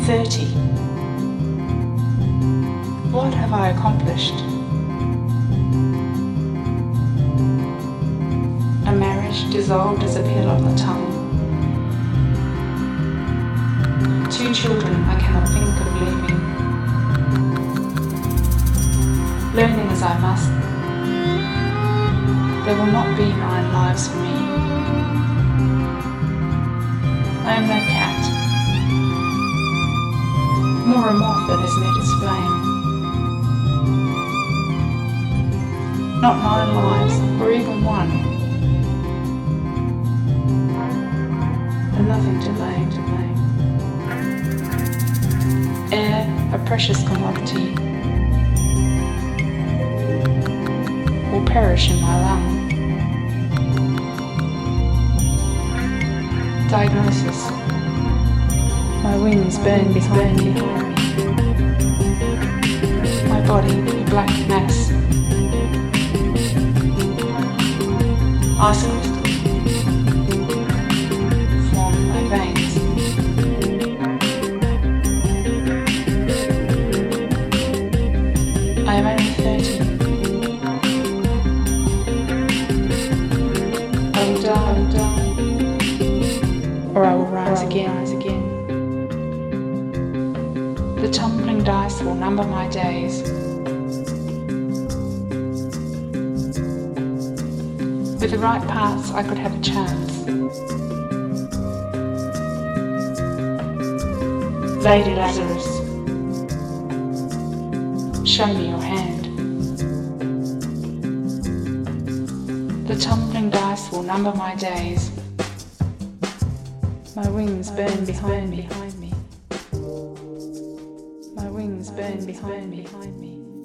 30. What have I accomplished? A marriage dissolved as a pill on the tongue. 2 children I cannot think of leaving. Learning as I must, there will not be 9 lives for me. I am no cat, more a moth that has met its flame. Not 9 lives, or even 1, and nothing to blame. Air, a precious commodity, will perish in my lung. Diagnosis: my wings burn behind me. My body a black mass. Ice form my veins. I am only 30. I will die, or I will rise again. The tumbling dice will number my days. With the right paths, I could have a chance. Lady Lazarus, show me your hand. The tumbling dice will number my days. My wings burn behind me. My wings burn behind me.